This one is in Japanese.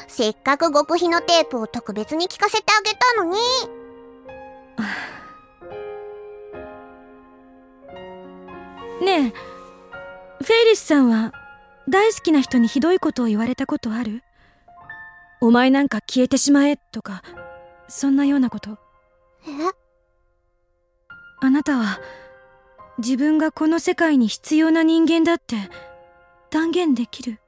せっかく極秘のテープを特別に聞かせてあげたのに。 ねえ、フェイリスさんは大好きな人にひどいことを言われたことある？お前なんか消えてしまえとか、そんなようなこと。あなたは自分がこの世界に必要な人間だって断言できる？